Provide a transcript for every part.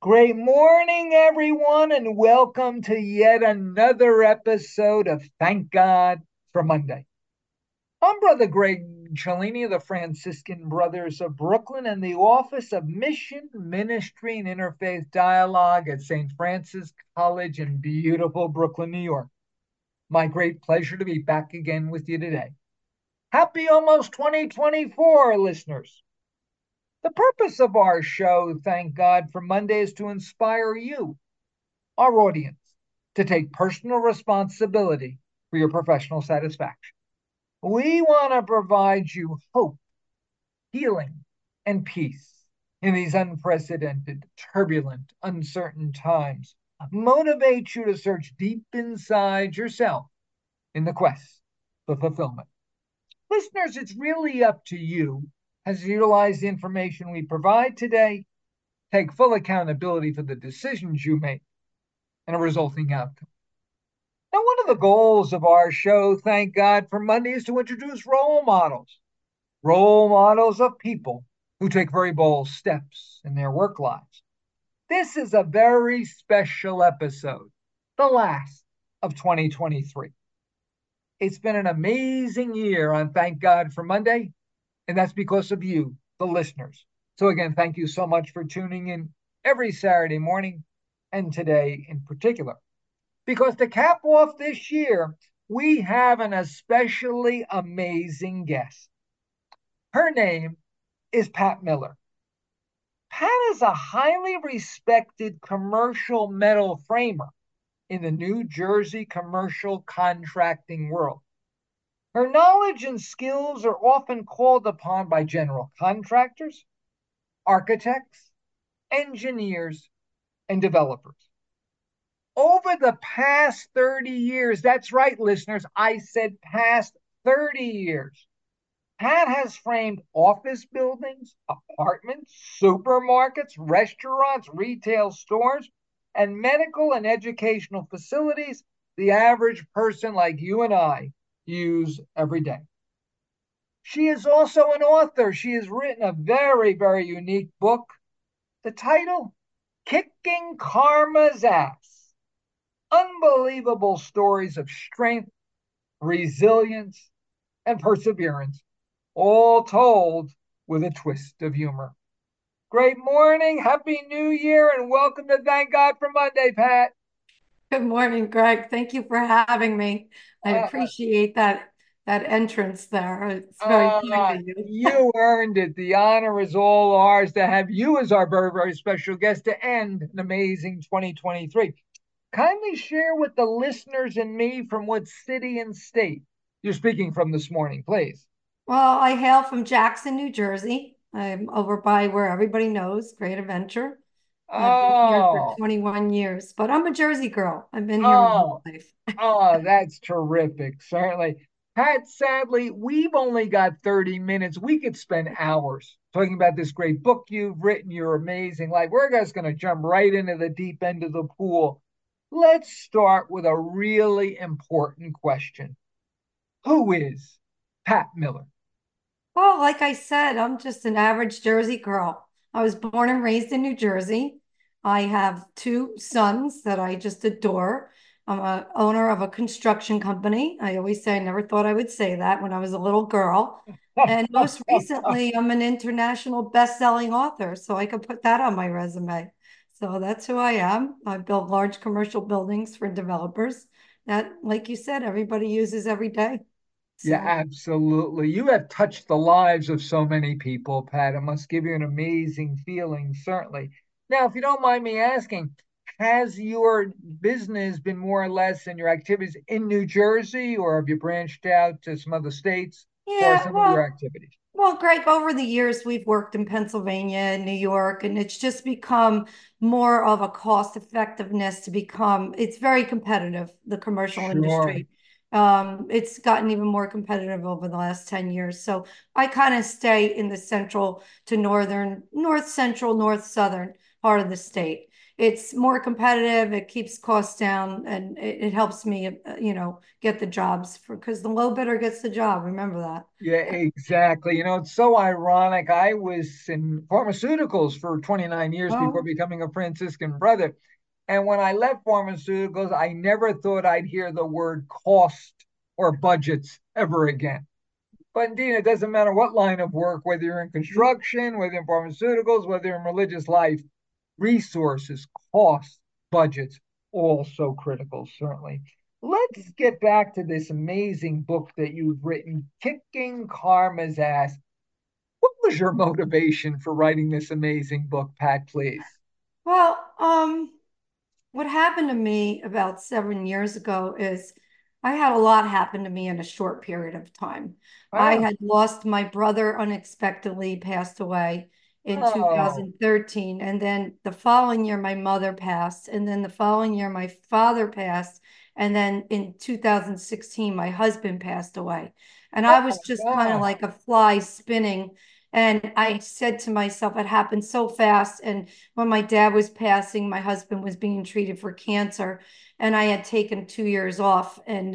Great morning, everyone, and welcome to yet another episode of Thank God for Monday. I'm Brother Greg Cellini of the Franciscan Brothers of Brooklyn and the Office of Mission, Ministry, and Interfaith Dialogue at St. Francis College in beautiful Brooklyn, New York. My great pleasure to be back again with you today. Happy almost 2024, listeners. The purpose of our show, Thank God for Monday, is to inspire you, our audience, to take personal responsibility for your professional satisfaction. We want to provide you hope, healing, and peace in these unprecedented, turbulent, uncertain times. Motivate you to search deep inside yourself in the quest for fulfillment. Listeners, it's really up to you as you utilize the information we provide today. Take full accountability for the decisions you make and a resulting outcome. Now, one of the goals of our show, Thank God for Monday, is to introduce role models of people who take very bold steps in their work lives. This is a very special episode, the last of 2023. It's been an amazing year on Thank God for Monday, and that's because of you, the listeners. So, again, thank you so much for tuning in every Saturday morning and today in particular. Because to cap off this year, we have an especially amazing guest. Her name is Pat Miller. Pat is a highly respected commercial metal framer in the New Jersey commercial contracting world. Her knowledge and skills are often called upon by general contractors, architects, engineers, and developers. Over the past 30 years, that's right, listeners, I said past 30 years, Pat has framed office buildings, apartments, supermarkets, restaurants, retail stores, and medical and educational facilities the average person like you and I use every day. She is also an author. She has written a very, very unique book. The title, Kicking Karma's Ass. Unbelievable stories of strength, resilience, and perseverance, all told with a twist of humor. Great morning, Happy New Year, and welcome to Thank God for Monday, Pat. Good morning, Greg. Thank you for having me. I Uh, appreciate that entrance there. It's very kind of you. you earned it. The honor is all ours to have you as our very, very special guest to end an amazing 2023. Kindly share with the listeners and me from what city and state you're speaking from this morning, please. Well, I hail from Jackson, New Jersey. I'm over by where everybody knows, Great Adventure. I've been here for Oh, 21 years, but I'm a Jersey girl. I've been here my whole oh, life. oh, that's terrific. Certainly. Pat, sadly, we've only got 30 minutes. We could spend hours talking about this great book you've written, your amazing life. We're just going to jump right into the deep end of the pool. Let's start with a really important question. Who is Pat Miller? Well, like I said, I'm just an average Jersey girl. I was born and raised in New Jersey. I have two sons that I just adore. I'm a owner of a construction company. I always say I never thought I would say that when I was a little girl. And most recently, I'm an international best-selling author, so I could put that on my resume. So that's who I am. I build large commercial buildings for developers that, like you said, everybody uses every day. Yeah, So absolutely. You have touched the lives of so many people, Pat. It must give you an amazing feeling, certainly. Now, if you don't mind me asking, has your business been more or less in your activities in New Jersey, or have you branched out to some other states for yeah, some of your activities? Greg, over the years, we've worked in Pennsylvania and New York, and it's just become more of a cost effectiveness to become, it's very competitive, the commercial Sure. industry. It's gotten even more competitive over the last 10 years. So I kind of stay in the central to northern, north central, north southern part of the state. It's more competitive, it keeps costs down, and it helps me, get the jobs for because the low bidder gets the job. Remember that. Yeah, exactly. It's so ironic. I was in pharmaceuticals for 29 years before Oh, becoming a Franciscan brother. And when I left pharmaceuticals, I never thought I'd hear the word cost or budgets ever again. But indeed, it doesn't matter what line of work, whether you're in construction, whether in pharmaceuticals, whether you're in religious life, resources, costs, budgets, all so critical, certainly. Let's get back to this amazing book that you've written, Kicking Karma's Ass. What was your motivation for writing this amazing book, Pat, please? well, what happened to me about 7 years ago is I had a lot happen to me in a short period of time. I Wow. had lost my brother unexpectedly, passed away in Oh, 2013. And then the following year, my mother passed. And then the following year, my father passed. And then in 2016, my husband passed away. And oh I was my just kind of God. like a fly spinning. And I said to myself, it happened so fast. And when my dad was passing, my husband was being treated for cancer, and I had taken 2 years off. And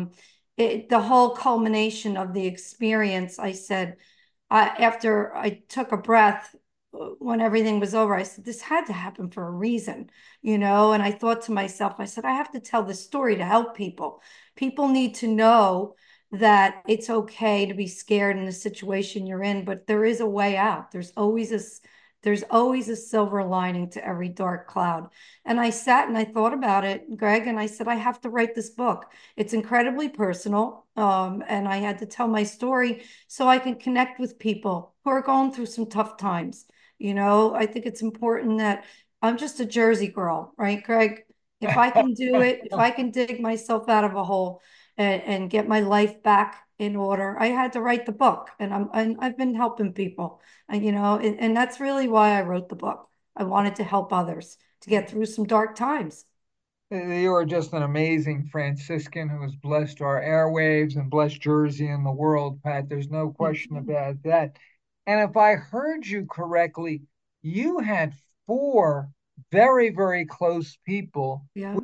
the whole culmination of the experience, I said, after I took a breath, when everything was over, I said, this had to happen for a reason. And I thought to myself, I said, I have to tell this story to help people. People need to know that it's okay to be scared in the situation you're in, but there is a way out. There's always a silver lining to every dark cloud. And I sat and I thought about it, Greg, and I said, I have to write this book. It's incredibly personal. And I had to tell my story so I can connect with people who are going through some tough times. I think it's important that I'm just a Jersey girl, right, Greg? If I can do it, if I can dig myself out of a hole and get my life back in order, I had to write the book, and I've been helping people, and that's really why I wrote the book. I wanted to help others to get through some dark times. You are just an amazing Franciscan who has blessed our airwaves and blessed Jersey and the world, Pat. There's no Thank question you. about that. And if I heard you correctly, you had four very, very close people Yeah. within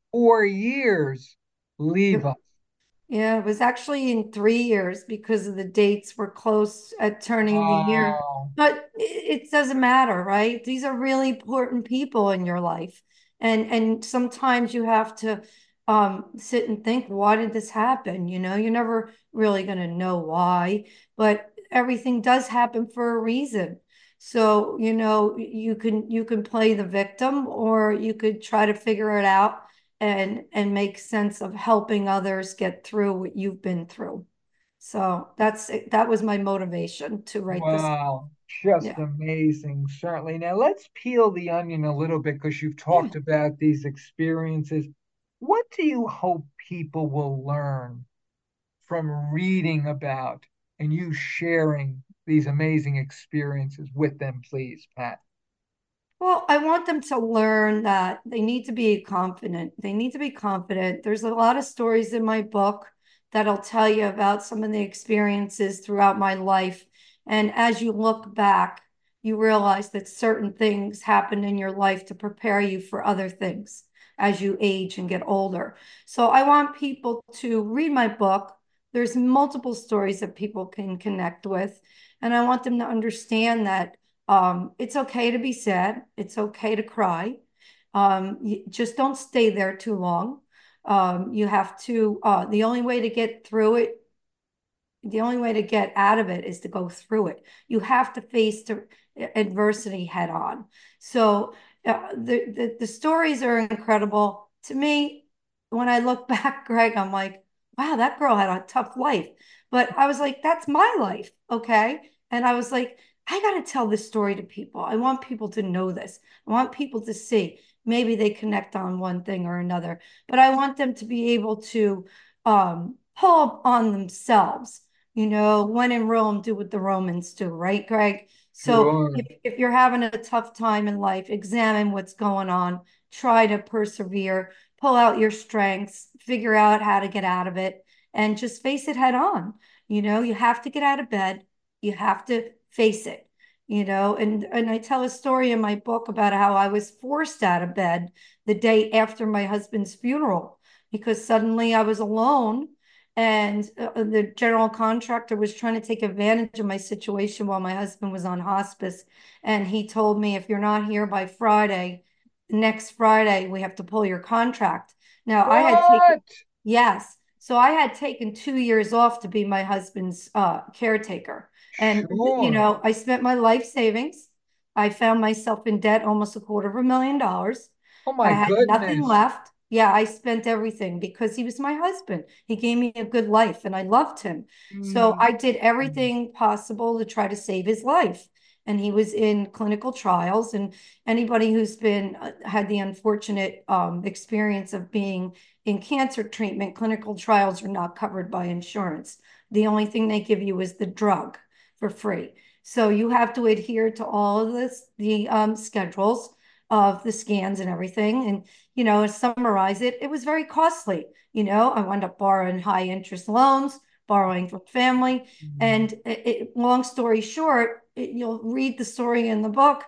4 years leave us. Yeah, it was actually in 3 years because of the dates were close at turning the year. Wow. But it doesn't matter, right? These are really important people in your life. And sometimes you have to sit and think, why did this happen? You're never really going to know why, but everything does happen for a reason. So, you can play the victim, or you could try to figure it out and make sense of helping others get through what you've been through. So that was my motivation to write this. Wow. Just Yeah. amazing, certainly. Now let's peel the onion a little bit because you've Yeah. talked about these experiences. What do you hope people will learn from reading about and you sharing these amazing experiences with them, please, Pat? Well, I want them to learn that they need to be confident. They need to be confident. There's a lot of stories in my book that'll tell you about some of the experiences throughout my life. And as you look back, you realize that certain things happened in your life to prepare you for other things as you age and get older. So I want people to read my book. There's multiple stories that people can connect with. And I want them to understand that it's okay to be sad. It's okay to cry. You just don't stay there too long. You have to, the only way to get out of it is to go through it. You have to face the adversity head on. So the stories are incredible. To me, when I look back, Greg, I'm like, wow, that girl had a tough life. But I was like, that's my life. Okay. And I was like, I got to tell this story to people. I want people to know this. I want people to see. Maybe they connect on one thing or another, but I want them to be able to pull up on themselves. When in Rome, do what the Romans do, right, Greg? So Sure. if you're having a tough time in life, examine what's going on, try to persevere, pull out your strengths, figure out how to get out of it, and just face it head on. You have to get out of bed, you have to face it. and I tell a story in my book about how I was forced out of bed the day after my husband's funeral because suddenly I was alone and the general contractor was trying to take advantage of my situation while my husband was on hospice. And he told me, if you're not here by Friday, next Friday, we have to pull your contract. Now, I had taken, What? yes. So I had taken 2 years off to be my husband's caretaker. And, Sure. I spent my life savings. I found myself in debt almost $250,000. Oh my I had nothing goodness. left. Yeah, I spent everything because he was my husband. He gave me a good life and I loved him. So Mm. I did everything possible to try to save his life. And he was in clinical trials. And anybody who's been had the unfortunate experience of being in cancer treatment, clinical trials are not covered by insurance. The only thing they give you is the drug for free. So you have to adhere to all of the schedules of the scans and everything. And, to summarize it, it was very costly. I wound up borrowing high interest loans, borrowing from family. And long story short, you'll read the story in the book.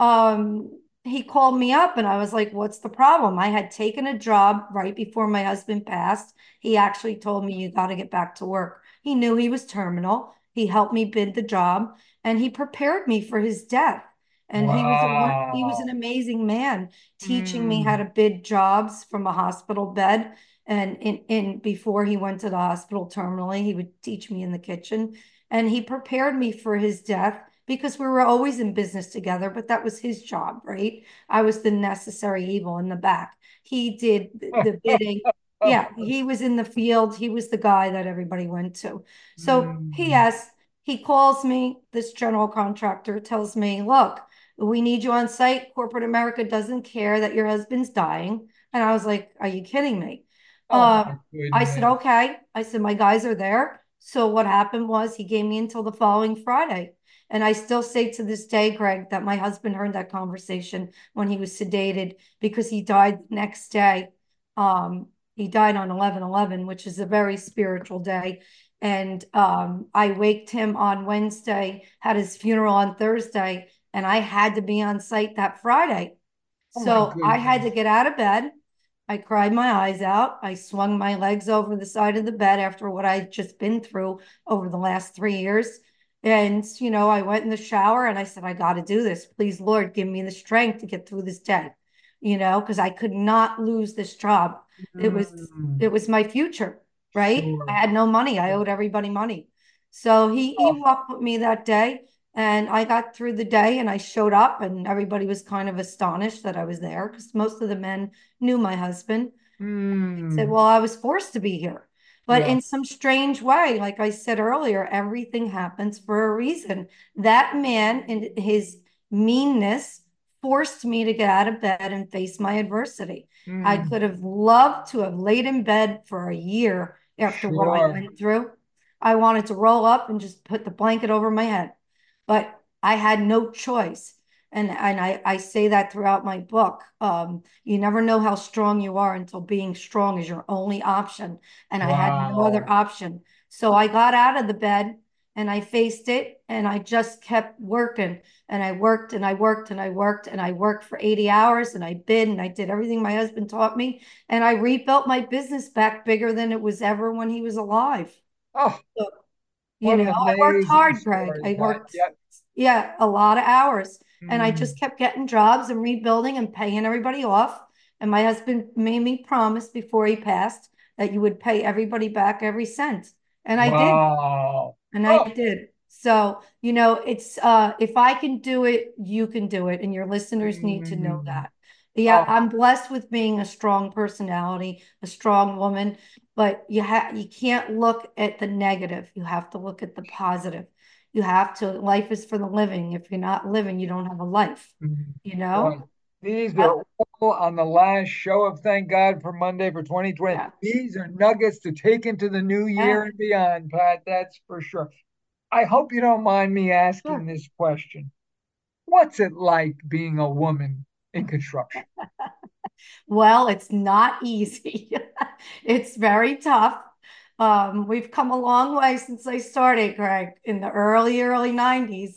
He called me up and I was like, what's the problem? I had taken a job right before my husband passed. He actually told me, you got to get back to work. He knew he was terminal. He helped me bid the job and he prepared me for his death. And he was an Wow. amazing man, teaching me how Mm. to bid jobs from a hospital bed. And in before he went to the hospital terminally, he would teach me in the kitchen. And he prepared me for his death because we were always in business together, but that was his job, right? I was the necessary evil in the back. He did the bidding. Yeah, he was in the field. He was the guy that everybody went to. So Mm. P.S. He calls me, this general contractor tells me, look, we need you on site. Corporate America doesn't care that your husband's dying. And I was like, are you kidding me? Oh Um, my I said, goodness. okay. I said, my guys are there. So what happened was he gave me until the following Friday. And I still say to this day, Greg, that my husband heard that conversation when he was sedated because he died the next day. He died on 11/11, which is a very spiritual day. And I waked him on Wednesday, had his funeral on Thursday, and I had to be on site that Friday. Oh my So I had to goodness. get out of bed. I cried my eyes out. I swung my legs over the side of the bed after what I'd just been through over the last 3 years. And, I went in the shower and I said, I got to do this. Please, Lord, give me the strength to get through this day, because I could not lose this job. It was, Mm. it was my future, right? I Sure. had no money. I owed everybody money. So he Oh. walked with me that day and I got through the day and I showed up and everybody was kind of astonished that I was there because most of the men knew my husband. Said, Mm. well, I was forced to be here. But Yeah. in some strange way, like I said earlier, everything happens for a reason. That man, in his meanness, forced me to get out of bed and face my adversity. I Mm. could have loved to have laid in bed for a year after what I Sure. went through. I wanted to roll up and just put the blanket over my head, but I had no choice. And I say that throughout my book. You never know how strong you are until being strong is your only option. And I had no other Wow. option. So I got out of the bed and I faced it and I just kept working. And I worked and I worked and I worked and I worked for 80 hours and I bid and I did everything my husband taught me. And I rebuilt my business back bigger than it was ever when he was alive. Oh, So what an I worked amazing hard, Greg. story I that. worked, Yep. yeah, a lot of hours. And I Mm. just kept getting jobs and rebuilding and paying everybody off. And my husband made me promise before he passed that you would pay everybody back every cent. And I did. Wow. And I Oh. did. So, it's if I can do it, you can do it. And your listeners need to know Mm. that. Yeah, Oh. I'm blessed with being a strong personality, a strong woman, but you can't look at the negative. You have to look at the positive. You have to, life is for the living. If you're not living, you don't have a life, Mm. you Boy, know? these Uh, are all on the last show of Thank God for Monday for 2020. yeah. These are nuggets to take into the new year Yeah. and beyond, Pat. That's for sure. I hope you don't mind me asking Sure. this question. What's it like being a woman in construction? Well, it's not easy. It's very tough. We've come a long way since I started, Greg, in the early 90s.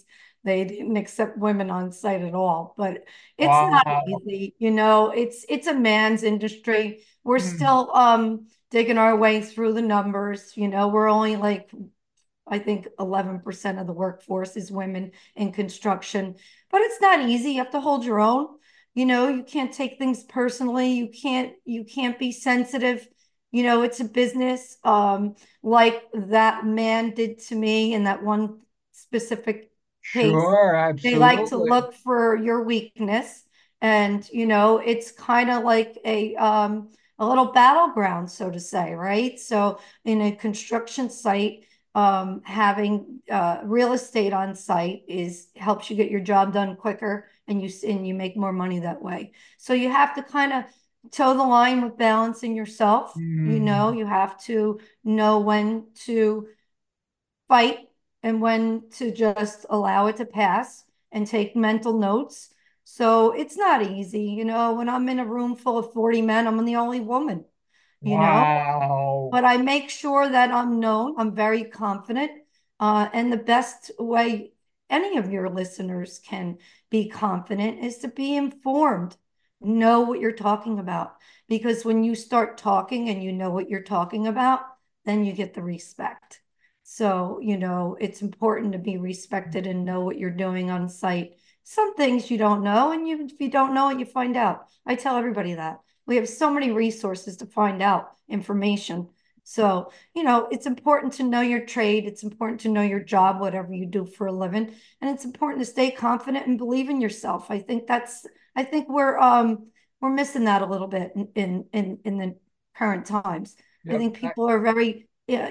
They didn't accept women on site at all, but it's not Wow. easy. It's a man's industry. We're Mm, still digging our way through the numbers. We're only like, I think 11% of the workforce is women in construction, but it's not easy. You have to hold your own. You can't take things personally. You can't be sensitive. It's a business. Like that man did to me in that one specific case. sure, They like to absolutely. look for your weakness. And, it's kind of like a little battleground, so to say, right? So in a construction site, having real estate on site is helps you get your job done quicker, and you make more money that way. So you have to kind of toe the line with balancing yourself. Mm, You have to know when to fight and when to just allow it to pass and take mental notes. So it's not easy. When I'm in a room full of 40 men, I'm the only woman, you know, wow. but I make sure that I'm known. I'm very confident. And the best way any of your listeners can be confident is to be informed, know what you're talking about. Because when you start talking and you know what you're talking about, then you get the respect. So, it's important to be respected and know what you're doing on site. Some things you don't know, and if you don't know it, you find out. I tell everybody that. We have so many resources to find out information. So, it's important to know your trade. It's important to know your job, whatever you do for a living. And it's important to stay confident and believe in yourself. I think we're missing that a little bit in the current times. I Yep, think people are very,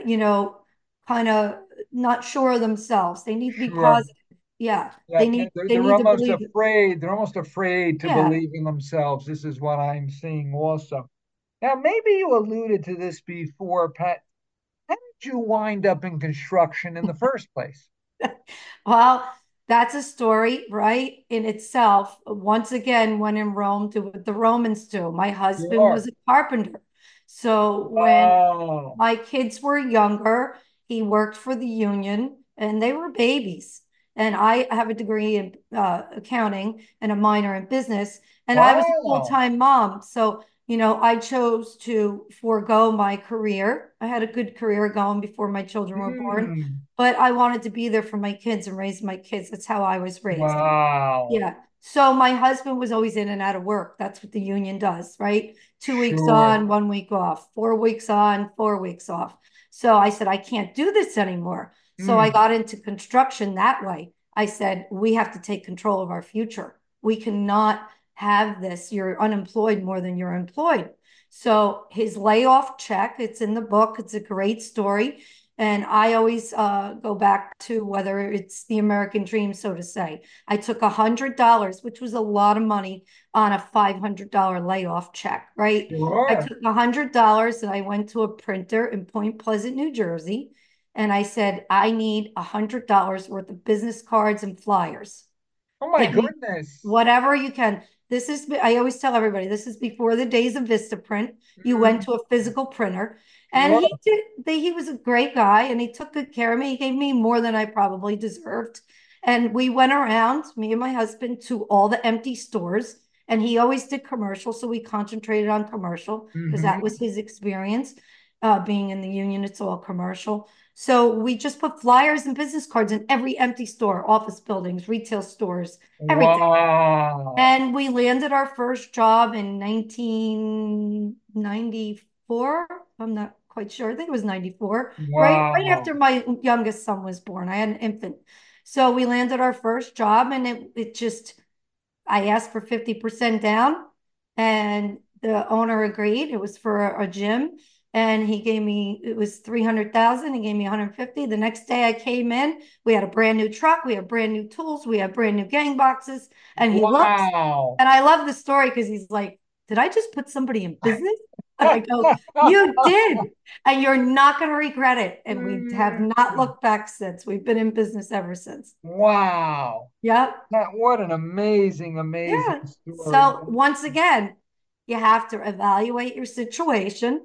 kind of not sure of themselves. They need to be sure. positive. Yeah. Yeah, They need, they're, they they're need to almost believe. afraid. They're almost afraid to Yeah. believe in themselves. This is what I'm seeing also. Now, maybe you alluded to this before, Pat. How did you wind up in construction in the first place? Well, that's a story, right, in itself. Once again, when in Rome, do what the Romans do. My husband Sure. was a carpenter. So when Oh. my kids were younger, he worked for the union and they were babies. And I have a degree in accounting and a minor in business. And I was a Wow. full-time mom. So, I chose to forego my career. I had a good career going before my children were born, Hmm. but I wanted to be there for my kids and raise my kids. That's how I was raised. Wow. Yeah. So my husband was always in and out of work. That's what the union does, right? 2 weeks Sure. on, 1 week off, 4 weeks on, 4 weeks off. So I said, I can't do this anymore. So I Hmm. got into construction that way. I said, we have to take control of our future. We cannot have this. You're unemployed more than you're employed. So his layoff check, it's in the book. It's a great story. And I always go back to whether it's the American dream, so to say. I took $100, which was a lot of money, on a $500 layoff check, right? I Sure. took $100 and I went to a printer in Point Pleasant, New Jersey, and I said, I need $100 worth of business cards and flyers. Oh my Get me goodness. whatever you can. I always tell everybody, this is before the days of Vistaprint. You went Hmm. to a physical printer, and Sure. he was a great guy and he took good care of me. He gave me more than I probably deserved. And we went around, me and my husband, to all the empty stores. And he always did commercial. So we concentrated on commercial because that Hmm. was his experience. Being in the union, it's all commercial. So we just put flyers and business cards in every empty store, office buildings, retail stores, everything. Wow. And we landed our first job in 1994. I'm not quite sure. I think it was 94, right Wow. after my youngest son was born. I had an infant. So we landed our first job, and it just, I asked for 50% down, and the owner agreed. It was for a gym. And it was 300,000. He gave me 150. The next day I came in, we had a brand new truck, we had brand new tools, we had brand new gang boxes. And he looks, Wow. and I love the story because he's like, did I just put somebody in business? And I go, you did, and you're not going to regret it. And we have Hmm. not looked back since. We've been in business ever since. Wow. Yep. What an amazing, amazing Yeah. story. So once again, you have to evaluate your situation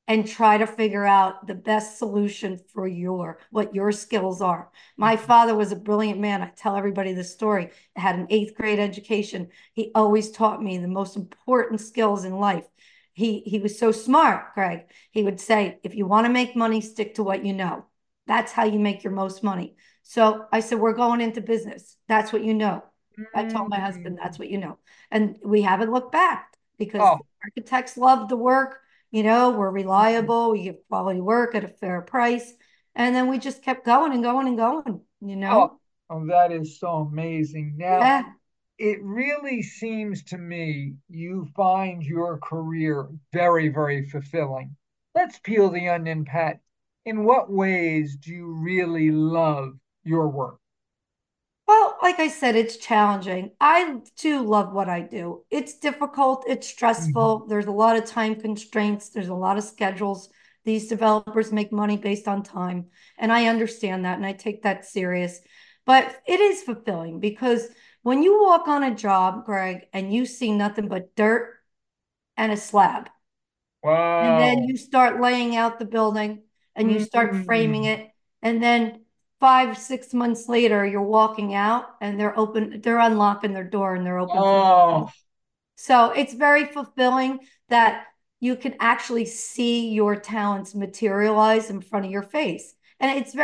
and try to figure out the best solution for what your skills are. My father was a brilliant man. I tell everybody this story. I had an eighth grade education. He always taught me the most important skills in life. He was so smart, Greg. He would say, if you want to make money, stick to what you know. That's how you make your most money. So I said, we're going into business. That's what you know. I told my husband, Mm. that's what you know. And we haven't looked back because Oh, the architects love the work. We're reliable, we give quality work at a fair price. And then we just kept going and going and going. oh, oh, that is so amazing. Now, Yeah. it really seems to me you find your career very, very fulfilling. Let's peel the onion, Pat. In what ways do you really love your work? Well, like I said, it's challenging. I too love what I do. It's difficult, it's Mhm. stressful. There's a lot of time constraints, there's a lot of schedules. These developers make money based on time. And I understand that and I take that serious. But it is fulfilling because when you walk on a job, Greg, and you see nothing but dirt and a slab, and then Wow. you start laying out the building and you start framing Mm. it. And then 5, 6 months later, you're walking out and they're unlocking their door and they're open for Oh, business. So it's very fulfilling that you can actually see your talents materialize in front of your face. And it's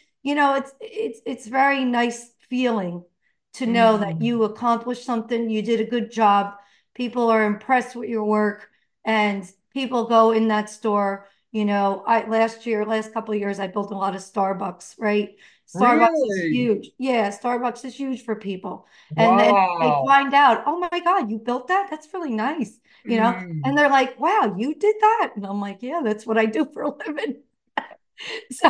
it's very nice feeling to know that mm. you accomplished something, you did a good job, people are impressed with your work, and people go in that store. Last couple of years, I built a lot of Starbucks, right? Starbucks is Really? huge. Yeah, Starbucks is huge for people. And then they Wow. find out, oh my God, you built that? That's really nice. And Mm. they're like, wow, you did that? And I'm like, yeah, that's what I do for a living. So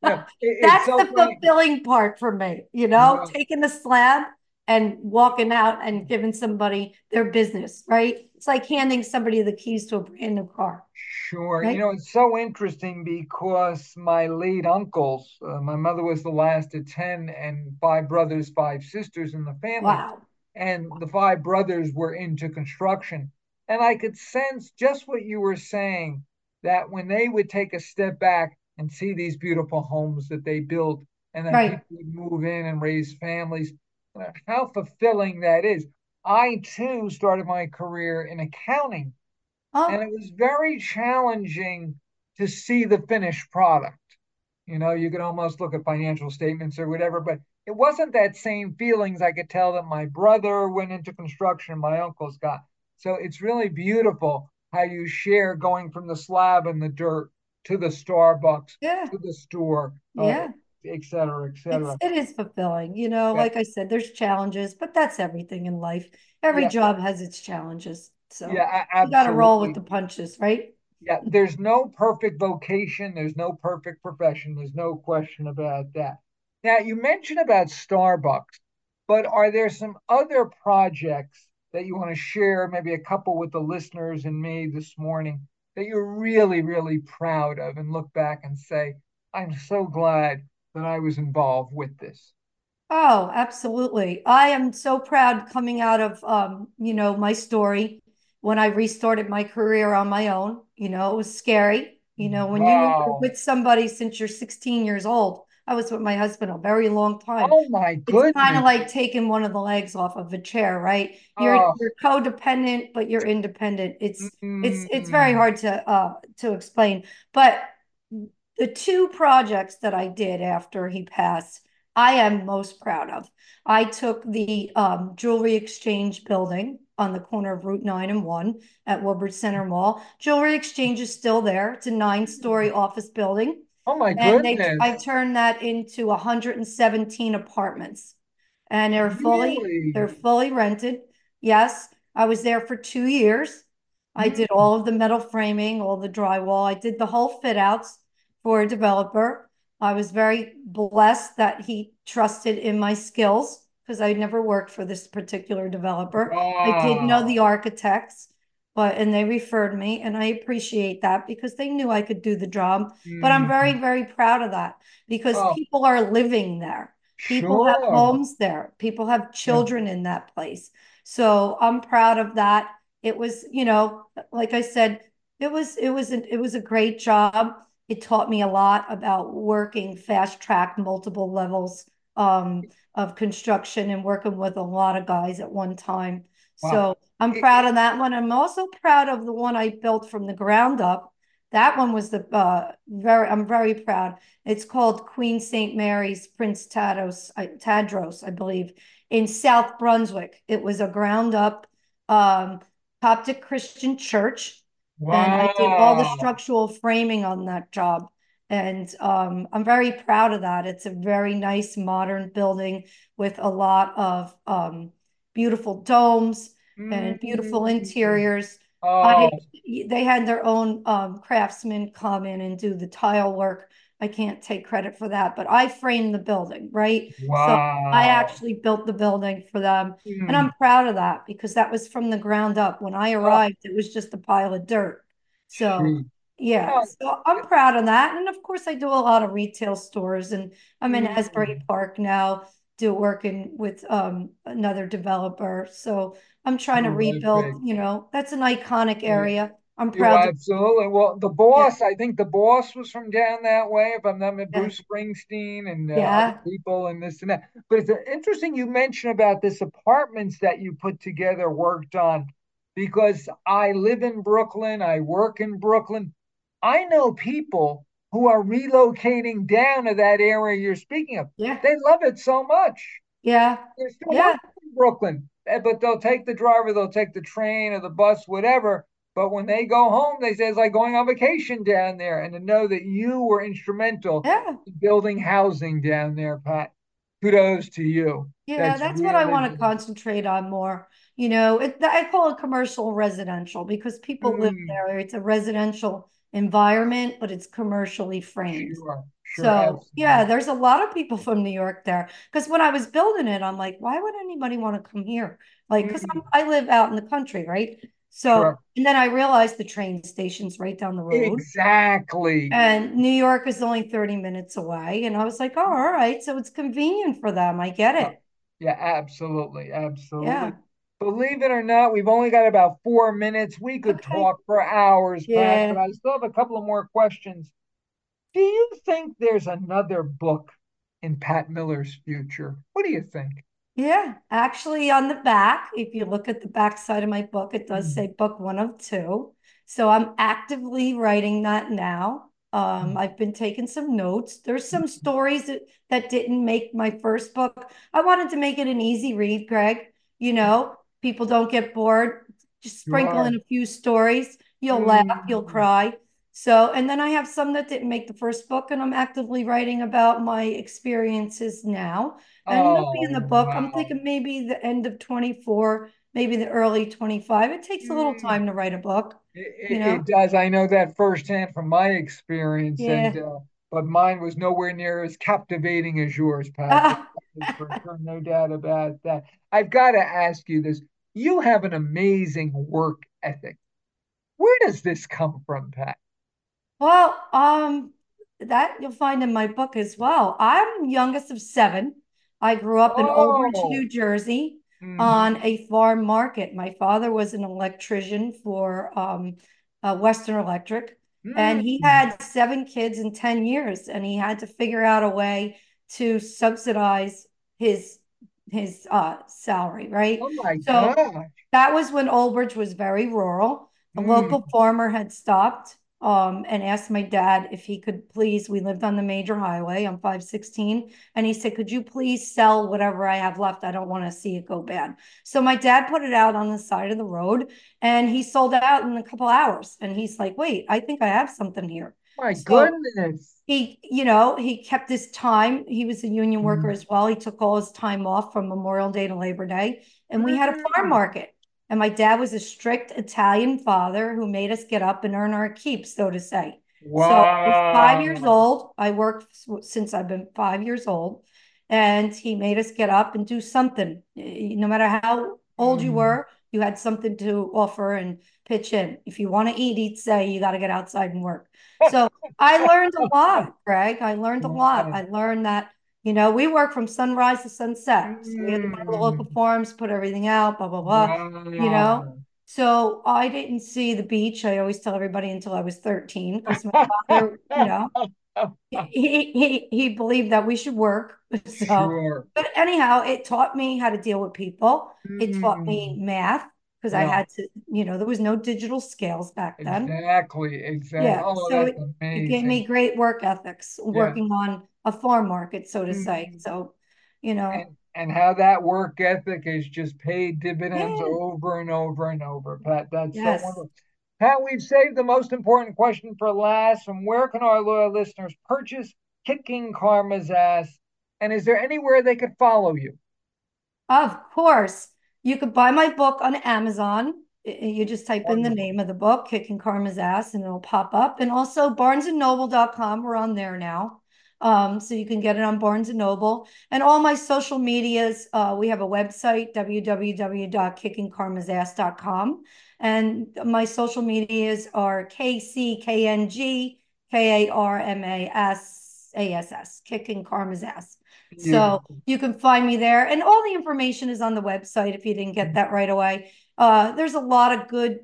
It's that's so the funny. fulfilling part for me, Well, taking the slab and walking out and giving somebody their business, right? It's like handing somebody the keys to a brand new car, sure. right? It's so interesting because my late uncles, my mother was the last of 10, and five brothers, five sisters in the family. Wow. And the five brothers were into construction. And I could sense just what you were saying, that when they would take a step back and see these beautiful homes that they built, and that Right. people would move in and raise families, how fulfilling that is. I too started my career in accounting, and it Oh, was very challenging to see the finished product. You could almost look at financial statements or whatever, but it wasn't that same feelings I could tell that my brother went into construction, my uncles got. So it's really beautiful how you share going from the slab and the dirt to the Starbucks, yeah. to the store, Yeah. et cetera, et It's cetera. it is fulfilling. Yeah, Like I said, there's challenges, but that's everything in life. Every yeah, job has its challenges. So yeah, you got to roll with absolutely. the punches, right? Yeah, there's no perfect vocation, there's no perfect profession, there's no question about that. Now, you mentioned about Starbucks, but are there some other projects that you want to share, maybe a couple with the listeners and me this morning, that you're really, really proud of and look back and say, I'm so glad that I was involved with this? Oh, absolutely. I am so proud coming out of my story when I restarted my career on my own. It was scary. When you're Wow. with somebody since you're 16 years old. I was with my husband a very long time. Oh my It's kind of goodness. like taking one of the legs off of a chair, right? Oh, You're codependent, but you're independent. It's very mm, hard to explain. But the two projects that I did after he passed, I am most proud of. I took the jewelry exchange building on the corner of Route 9 and 1 at Woodbridge Center Mall. Jewelry exchange is still there. It's a 9-story office building. oh my And I goodness. turned that into 117 apartments. And Really? they're fully rented. Yes, I was there for 2 years. I did Mm. all of the metal framing, all the drywall. I did the whole fit outs for a developer. I was very blessed that he trusted in my skills because I never worked for this particular developer. I did know Wow. the architects, and they referred me, and I appreciate that because they knew I could do the job. But I'm very, Mm. very proud of that because Oh, people are living there. People have sure. homes there. People have Yeah. children in that place. So I'm proud of that. It was, like I said, It was a great job. It taught me a lot about working fast track multiple levels of construction and working with a lot of guys at one time. Wow. So I'm proud of that one. I'm also proud of the one I built from the ground up. That one was the I'm very proud. It's called Queen St. Mary's Prince Tadros, I believe, in South Brunswick. It was a ground up um, Coptic Christian church, and I did all the Wow. structural framing on that job. And I'm very proud of that. It's a very nice modern building with a lot of beautiful domes and beautiful Mm. interiors. I Oh, They had their own craftsmen come in and do the tile work. I can't take credit for that, but I framed the building, right? So I wow. actually built the building for them. And Mm. I'm proud of that because that was from the ground up. When I Oh, arrived, it was just a pile of dirt. So, shoot. yeah, Oh, so I'm proud of that. And of course, I do a lot of retail stores, and I'm in Asbury mm. Park now, do working with another developer. So I'm trying to Terrific. rebuild, that's an iconic area. I'm You proud to, absolutely. Well, the yeah, boss, I think the boss was from down that way, if I'm not mistaken, yeah, Bruce Springsteen and other yeah, people and this and that. But it's interesting you mentioned about this apartments that you put together, worked on, because I live in Brooklyn, I work in Brooklyn. I know people who are relocating down to that area you're speaking of. yeah, They love it so much. yeah, They're still yeah, working in Brooklyn, but they'll take the driver, they'll take the train or the bus, whatever. But when they go home, they say it's like going on vacation down there. And to know that you were instrumental yeah. in building housing down there, Pat, kudos to you. Yeah, That's that's what I really want to good. concentrate on more. I call it commercial residential because people live Mm, there. It's a residential environment, but it's commercially framed. sure, sure, So, yeah, absolutely. there's a lot of people from New York there. Because when I was building it, I'm like, why would anybody want to come here? Like, because Mm, I live out in the country, right? So, sure. and then I realized the train station's right down the road. Exactly. And New York is only 30 minutes away. And I was like, oh, all right. So it's convenient for them. I get Uh, it. Yeah, absolutely. Absolutely. Yeah. Believe it or not, we've only got about 4 minutes. We could Okay. talk for hours, Pat, but Yeah. I still have a couple of more questions. Do you think there's another book in Pat Miller's future? What do you think? Yeah. Actually, on the back, if you look at the back side of my book, it does Mm, say book one of two. So I'm actively writing that now. mm, I've been taking some notes. There's some stories that didn't make my first book. I wanted to make it an easy read, Greg. People don't get bored. Just sprinkle sure. in a few stories. You'll laugh, you'll Mm. cry. So, and then I have some that didn't make the first book, and I'm actively writing about my experiences now. And they'll be in the Oh, book. I'm wow. thinking maybe the end of 24, maybe the early 25. It takes a little Mm. time to write a book, you It know? does. I know that firsthand from my experience, and Yeah. but mine was nowhere near as captivating as yours, Pat. That is for sure, no doubt about that. I've got to ask you this. You have an amazing work ethic. Where does this come from, Pat? Well, that you'll find in my book as well. I'm youngest of seven. I grew up in Old Bridge, Oh, New Jersey, mm-hmm. on a farm market. My father was an electrician for Western Electric, and he Mm. had seven kids in 10 years, and he had to figure out a way to subsidize his his salary, right? Oh my So God. that was when Old Bridge was very rural. The Mm. local farmer had stopped and asked my dad if he could please, we lived on the major highway on 516. And he said, could you please sell whatever I have left? I don't want to see it go bad. So my dad put it out on the side of the road and he sold it out in a couple hours. And he's like, wait, I think I have something here. My So goodness. he kept his time. He was a union worker Mm. as well. He took all his time off from Memorial Day to Labor Day. And we had a farm Mm. market. And my dad was a strict Italian father who made us get up and earn our keep, so to say. So I was 5 years Wow. old. I worked since I've been 5 years old. And he made us get up and do something. No matter how old you Mm. were, you had something to offer and pitch in. If you want to eat, eat, say, you got to get outside and work. So I learned a lot, Greg. I learned a lot. Wow. I learned that, we work from sunrise to sunset. So we had to go to the local Mm. farms, put everything out, blah, blah, blah, you know. Wow. So I didn't see the beach. I always tell everybody until I was 13 because my father, he believed that we should work. So, Sure. but anyhow, it taught me how to deal with people. It taught me Mm, math because I yeah, had to, there was no digital scales back then. exactly, exactly. Yeah, Oh, so that's it gave amazing. me great work ethics Yeah. working on a farm market, so to say. Mm. So, you know, And how that work ethic has just paid dividends yeah, over and over and over. Pat, that's so yes. wonderful. Pat, we've saved the most important question for last. And where can our loyal listeners purchase Kicking Karma's Ass? And is there anywhere they could follow you? Of course. You could buy my book on Amazon. You just type in the Wonderful. name of the book, Kicking Karma's Ass, and it'll pop up. And also barnesandnoble.com. We're on there now. So you can get it on Barnes and Noble. And all my social medias, we have a website, www.kickingkarmasass.com. And my social medias are KCKNGKARMASASS, Kicking Karma's Ass. So Beautiful. you can find me there. And all the information is on the website if you didn't get that right away. There's a lot of good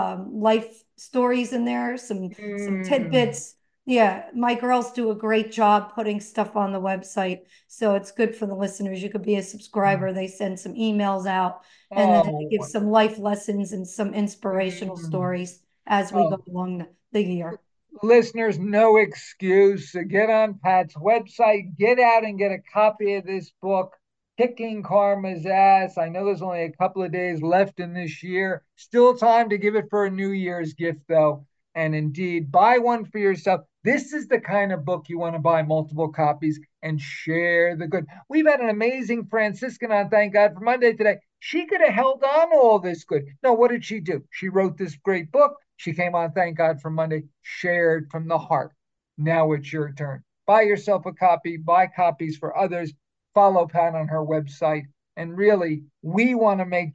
life stories in there, some Mm. tidbits. Yeah, my girls do a great job putting stuff on the website. So it's good for the listeners. You could be a subscriber. They send some emails out and then they Oh, give some wonderful. life lessons and some inspirational Mm. stories as we go Oh, along the year. listeners, no excuse. So get on Pat's website, get out and get a copy of this book, Kicking Karma's Ass. I know there's only a couple of days left in this year. Still time to give it for a New Year's gift, though. And indeed, buy one for yourself. This is the kind of book you want to buy multiple copies and share the good. We've had an amazing Franciscan on Thank God for Monday today. She could have held on to all this good. No, what did she do? She wrote this great book. She came on Thank God for Monday, shared from the heart. Now it's your turn. Buy yourself a copy, buy copies for others, follow Pat on her website. And really, we want to make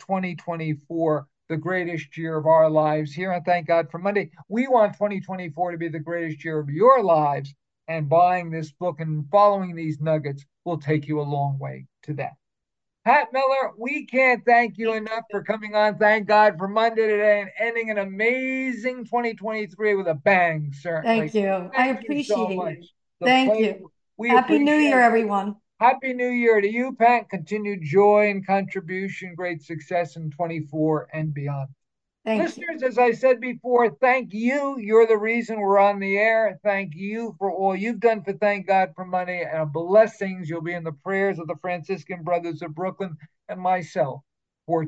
2024 the greatest year of our lives here on Thank God for Monday. We want 2024 to be the greatest year of your lives. And buying this book and following these nuggets will take you a long way to that. Pat Miller, we can't thank you Thank enough you. for coming on. Thank God for Monday today and ending an amazing 2023 with a bang, certainly. Thank you. I Thank you so appreciate much. it. The Thank pleasure. you. We Happy New Year, appreciate you. everyone. Happy New Year to you, Pat. Continued joy and contribution, great success in 24 and beyond. Thank you. Listeners, as I said before, thank you. You're the reason we're on the air. Thank you for all you've done for Thank God for Money and blessings. You'll be in the prayers of the Franciscan Brothers of Brooklyn and myself for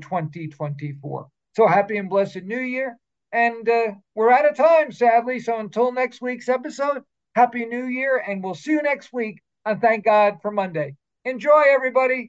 2024. So happy and blessed New Year. And we're out of time, sadly. So until next week's episode, Happy New Year. And we'll see you next week on Thank God for Monday. Enjoy, everybody.